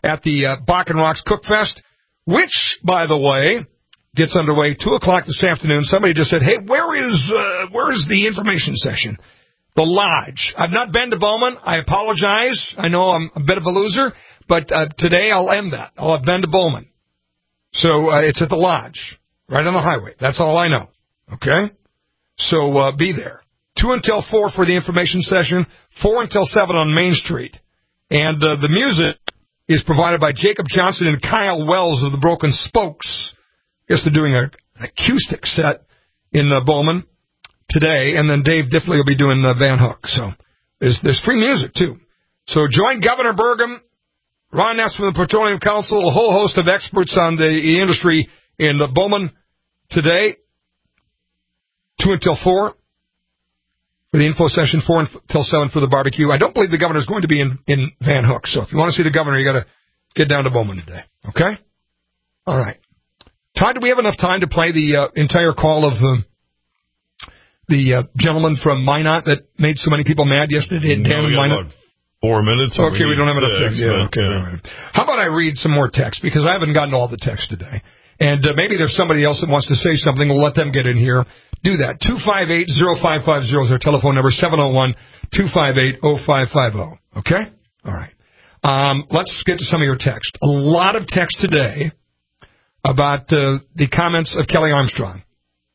at the uh, Bach and Rocks Cook Fest, which, by the way, gets underway two o'clock this afternoon. Somebody just said, hey, where is uh, where is the information session? The Lodge. I've not been to Bowman. I apologize. I know I'm a bit of a loser, but uh, today I'll end that. I'll have been to Bowman. So uh, it's at the Lodge, right on the highway. That's all I know. Okay? So uh, be there. Two until four for the information session, four until seven on Main Street. And uh, the music is provided by Jacob Johnson and Kyle Wells of the Broken Spokes. I guess they're doing a, an acoustic set in uh, Bowman today, and then Dave Diffley will be doing uh, Van Hook. So there's, there's free music, too. So join Governor Burgum, Ron Ness from the Petroleum Council, a whole host of experts on the industry in uh, Bowman today, two until four. For the info session, four until seven for the barbecue. I don't believe the governor's going to be in, in Van Hook, so if you want to see the governor, you got to get down to Bowman today. Okay? All right. Todd, do we have enough time to play the uh, entire call of uh, the uh, gentleman from Minot that made so many people mad yesterday? No, Dan we got Minot? about four minutes. Okay, we, we don't have enough six, time. Yeah, but, okay. uh, How about I read some more text, because I haven't gotten all the text today. And uh, maybe there's somebody else that wants to say something. We'll let them get in here. Do that. two five eight, zero five five zero is our telephone number, seven oh one, two five eight, oh five five oh. Okay? All right. Um, let's get to some of your text. A lot of text today about uh, the comments of Kelly Armstrong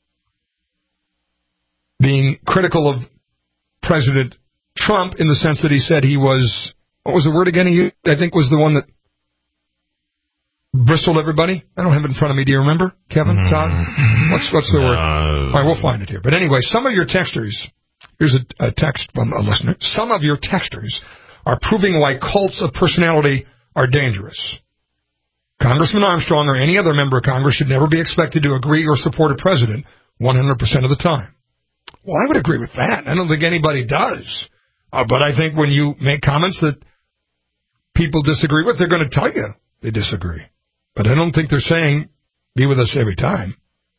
being critical of President Trump in the sense that he said he was, what was the word again he used? I think was the one that bristled everybody. I don't have it in front of me. Do you remember, Kevin, Todd? What's what's the uh, word? All right, we'll find it here. But anyway, some of your texters, here's a, a text from a listener. Some of your texters are proving why cults of personality are dangerous. Congressman Armstrong or any other member of Congress should never be expected to agree or support a president one hundred percent of the time. Well, I would agree with that. I don't think anybody does. Uh, but I think when you make comments that people disagree with, they're going to tell you they disagree. But I don't think they're saying, be with us every time.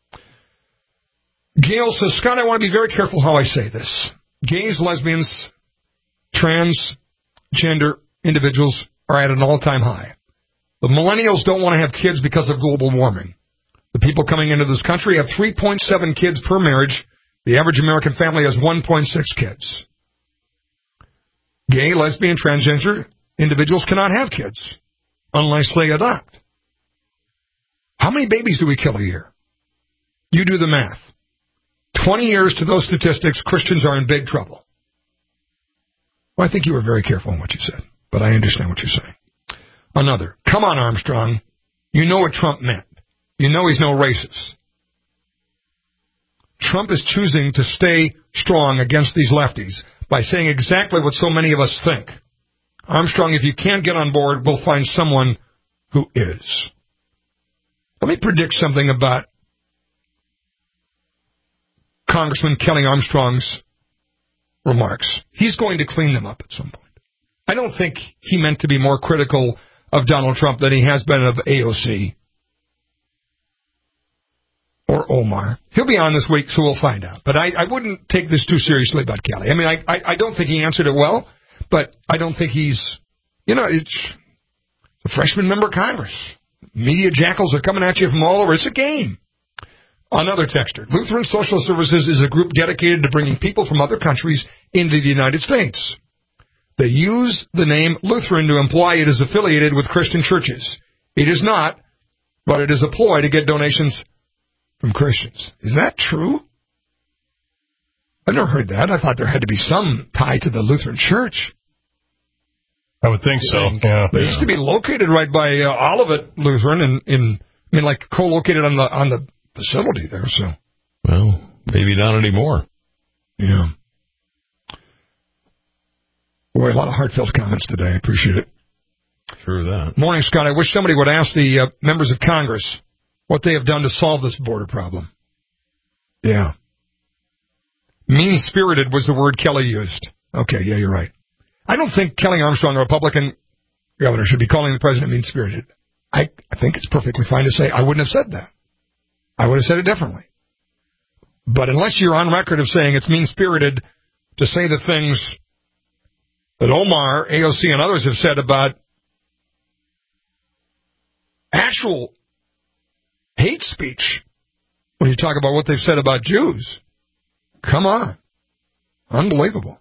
Gail says, Scott, I want to be very careful how I say this. Gays, lesbians, transgender individuals are at an all-time high. The millennials don't want to have kids because of global warming. The people coming into this country have three point seven kids per marriage. The average American family has one point six kids. Gay, lesbian, transgender individuals cannot have kids unless they adopt. How many babies do we kill a year? You do the math. twenty years to those statistics, Christians are in big trouble. Well, I think you were very careful in what you said, but I understand what you're saying. Another. Come on, Armstrong. You know what Trump meant. You know he's no racist. Trump is choosing to stay strong against these lefties by saying exactly what so many of us think. Armstrong, if you can't get on board, we'll find someone who is. Let me predict something about Congressman Kelly Armstrong's remarks. He's going to clean them up at some point. I don't think he meant to be more critical of Donald Trump than he has been of A O C or Omar. He'll be on this week, so we'll find out. But I, I wouldn't take this too seriously about Kelly. I mean, I, I, I don't think he answered it well, but I don't think he's, you know, it's a freshman member of Congress. Media jackals are coming at you from all over. It's a game. Another texter. Lutheran Social Services is a group dedicated to bringing people from other countries into the United States. They use the name Lutheran to imply it is affiliated with Christian churches. It is not, but it is a ploy to get donations from Christians. Is that true? I've never heard that. I thought there had to be some tie to the Lutheran Church. I would think so. Yeah. They used to be located right by uh, Olivet Lutheran, in, in I mean, like co-located on the on the facility there. So, well, maybe not anymore. Yeah. Boy, a lot of heartfelt comments today. I appreciate it. True that. Morning, Scott. I wish somebody would ask the uh, members of Congress what they have done to solve this border problem. Yeah. Mean-spirited was the word Kelly used. Okay, yeah, you're right. I don't think Kelly Armstrong, a Republican governor, should be calling the president mean-spirited. I, I think it's perfectly fine to say, I wouldn't have said that. I would have said it differently. But unless you're on record of saying it's mean-spirited to say the things that Omar, A O C, and others have said about actual hate speech when you talk about what they've said about Jews. Come on. Unbelievable.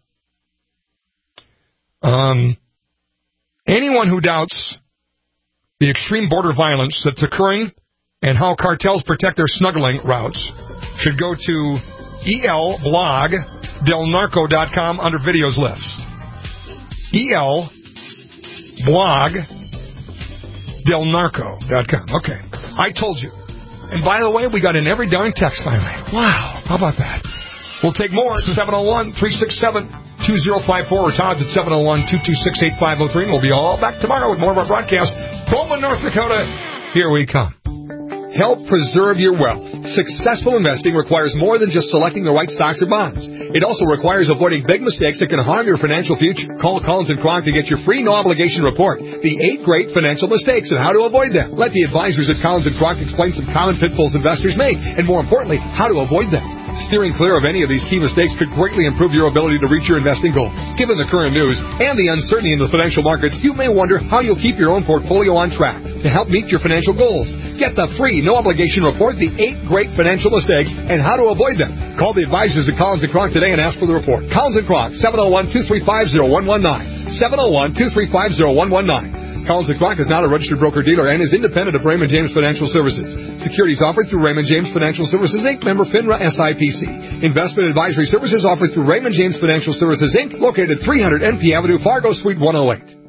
Um, anyone who doubts the extreme border violence that's occurring and how cartels protect their snuggling routes should go to E L blog del narco dot com under videos list. E L blog del narco dot com. Okay. I told you. And by the way, we got in every darn text finally. Wow. How about that? We'll take more at seven oh one, three six seven, two oh five four or Todd's at seven oh one, two two six, eight five oh three. And we'll be all back tomorrow with more of our broadcast. Bowman, North Dakota. Here we come. Help preserve your wealth. Successful investing requires more than just selecting the right stocks or bonds. It also requires avoiding big mistakes that can harm your financial future. Call Collins and Kronk to get your free no-obligation report, The Eight Great Financial Mistakes and How to Avoid Them. Let the advisors at Collins and Kronk explain some common pitfalls investors make, and more importantly, how to avoid them. Steering clear of any of these key mistakes could greatly improve your ability to reach your investing goals. Given the current news and the uncertainty in the financial markets, you may wonder how you'll keep your own portfolio on track to help meet your financial goals. Get the free, no-obligation report, The Eight Great Financial Mistakes and How to Avoid Them. Call the advisors at Collins and Kronk today and ask for the report. Collins and Kronk, seven oh one, two three five, oh one one nine. seven oh one, two three five, oh one one nine. Collins and Kronk is not a registered broker-dealer and is independent of Raymond James Financial Services. Securities offered through Raymond James Financial Services, Incorporated. Member FINRA S I P C. Investment advisory services offered through Raymond James Financial Services, Incorporated. Located at three hundred N P Avenue, Fargo, Suite one oh eight.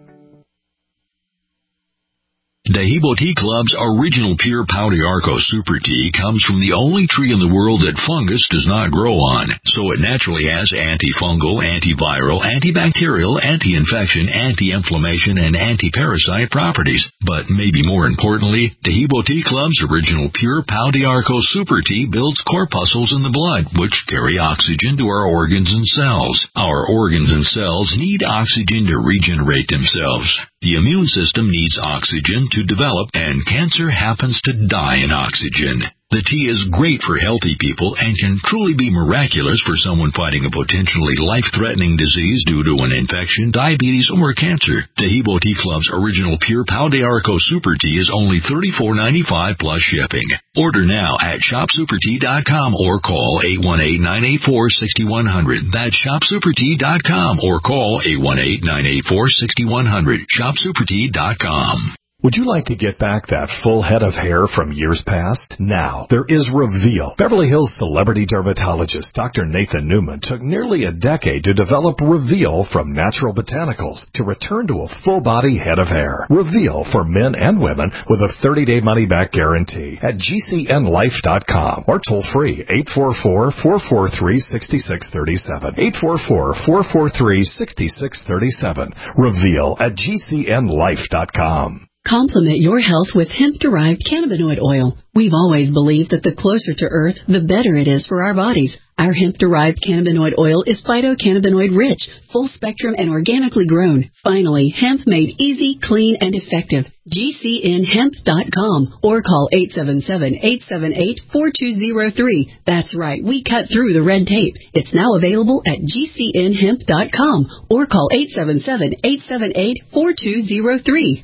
Dehibo Tea Club's original pure Pau d'Arco Super Tea comes from the only tree in the world that fungus does not grow on, so it naturally has antifungal, antiviral, antibacterial, anti-infection, anti-inflammation, and anti-parasite properties. But maybe more importantly, Dehibo Tea Club's original pure Pau d'Arco Super Tea builds corpuscles in the blood, which carry oxygen to our organs and cells. Our organs and cells need oxygen to regenerate themselves. The immune system needs oxygen to develop, and cancer happens to die in oxygen. The tea is great for healthy people and can truly be miraculous for someone fighting a potentially life-threatening disease due to an infection, diabetes, or cancer. Dehibo Tea Club's original pure Pau d'Arco Super Tea is only thirty-four ninety-five plus shipping. Order now at shop super tea dot com or call eight one eight, nine eight four, six one zero zero. That's shop super tea dot com or call eight one eight, nine eight four, six one zero zero. shop super tea dot com. Would you like to get back that full head of hair from years past? Now, there is Reveal. Beverly Hills celebrity dermatologist Doctor Nathan Newman took nearly a decade to develop Reveal from natural botanicals to return to a full-body head of hair. Reveal for men and women with a thirty-day money-back guarantee at G C N life dot com or toll-free eight four four, four four three, six six three seven. eight four four, four four three, six six three seven. Reveal at G C N life dot com. Complement your health with hemp-derived cannabinoid oil. We've always believed that the closer to Earth, the better it is for our bodies. Our hemp-derived cannabinoid oil is phytocannabinoid-rich, full-spectrum, and organically grown. Finally, hemp made easy, clean, and effective. G C N hemp dot com or call eight seven seven, eight seven eight, four two zero three. That's right, we cut through the red tape. It's now available at G C N hemp dot com or call eight seven seven, eight seven eight, four two zero three.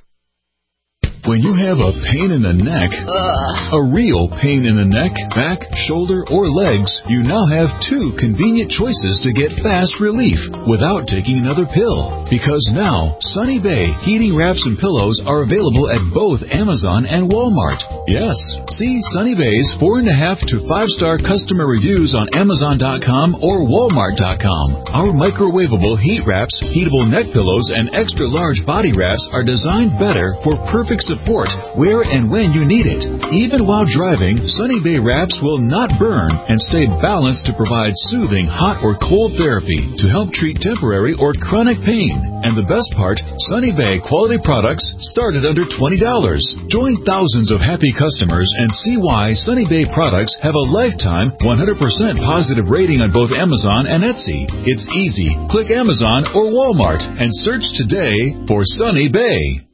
When you have a pain in the neck, Ugh. a real pain in the neck, back, shoulder, or legs, you now have two convenient choices to get fast relief without taking another pill. Because now, Sunny Bay heating wraps and pillows are available at both Amazon and Walmart. Yes, see Sunny Bay's four and a half to five star customer reviews on Amazon dot com or Walmart dot com. Our microwavable heat wraps, heatable neck pillows, and extra large body wraps are designed better for perfect support. Support where and when you need it. Even while driving, Sunny Bay wraps will not burn and stay balanced to provide soothing hot or cold therapy to help treat temporary or chronic pain. And the best part, Sunny Bay quality products start at under twenty dollars. Join thousands of happy customers and see why Sunny Bay products have a lifetime one hundred percent positive rating on both Amazon and Etsy. It's easy. Click Amazon or Walmart and search today for Sunny Bay.